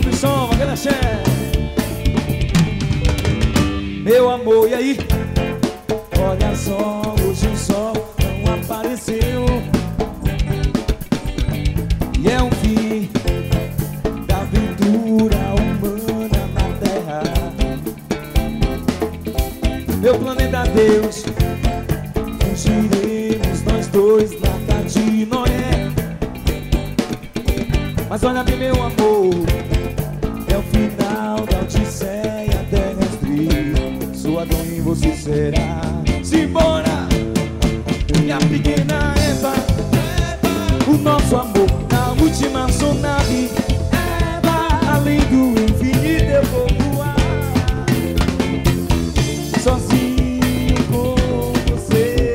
Sobre o som, aquela axé. Meu amor, e aí? Olha só, hoje o sol não apareceu. E é um fim da aventura humana na Terra. Meu planeta Deus, fugiremos nós dois na casa de Noé. Mas olha bem, meu amor, é o final da odisseia terrestre. Sua dor em você será. Simbora, minha pequena Eva, o nosso amor na última sonave. Eva, além do infinito eu vou voar, sozinho com você.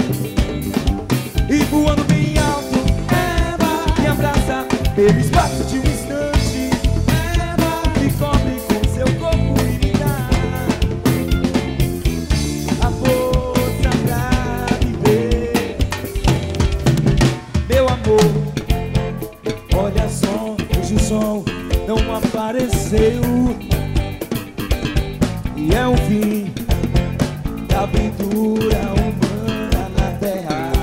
E voando bem alto, Eva, me abraça pelo espaço de um instante. Eva, me cobre com seu corpo e me dá a força pra viver. Meu amor, olha só, hoje o sol não apareceu. E é o fim da aventura humana na Terra.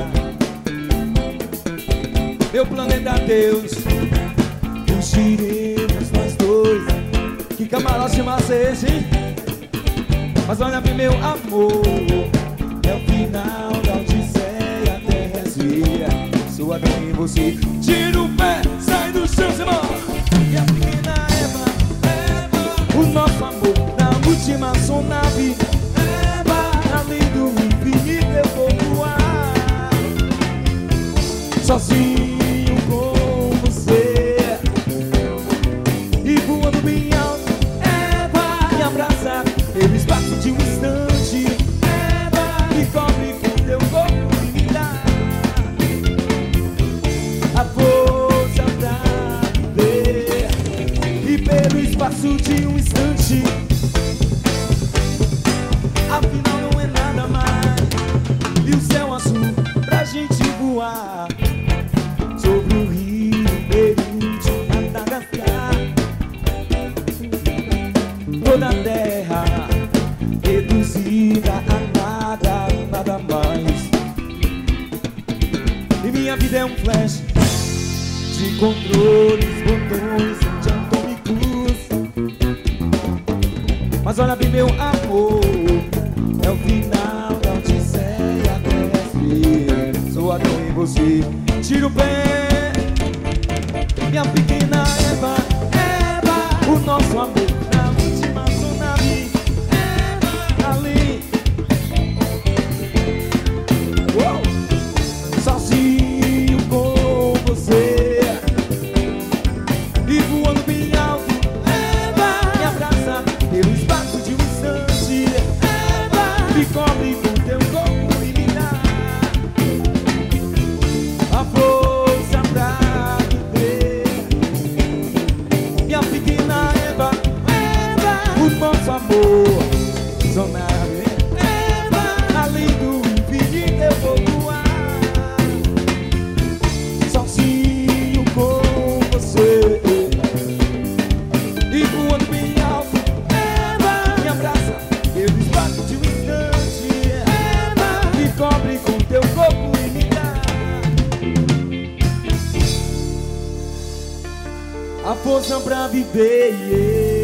Meu planeta Deus, fugiremos nós dois. Que camarote massa é esse, hein? Mas olha bem, meu amor, é o final da odisseia terrestre. Sua dor em você. Tira o pé, sai do chão, irmão. E a pequena Eva, o nosso amor na última sonave. Eva, além do infinito eu vou voar, sozinho com você. E voando bem alto, Eva, me abraça pelo espaço de um instante. Eva, me cobre com teu corpo e me dá a força pra viver. E pelo espaço de um instante, afinal não é nada mais. E o céu azul pra gente voar sobre o rio Peru de Madagascar. Toda a terra reduzida a nada, nada mais. E minha vida é um flash de controles, botões antiatômicos. Mas olha bem, meu amor, é o final da odisseia terrestre. Sua dor em você. Tira o pé, minha pequena Eva, Eva, o nosso amor na última sonave. Eva, ali, sozinho com você. E voando bem alto, Eva, me abraça pelo espaço de um instante. Eva, me cobre com teu corpo e me dá a força pra viver. Minha pequena Eva, Eva, o nosso amor sonave. Eva, além do infinito eu vou voar, sozinho com você. E voando bem alto, Eva, me abraça pelo espaço de um instante. Eva, me cobre com teu corpo e me dá a força pra viver.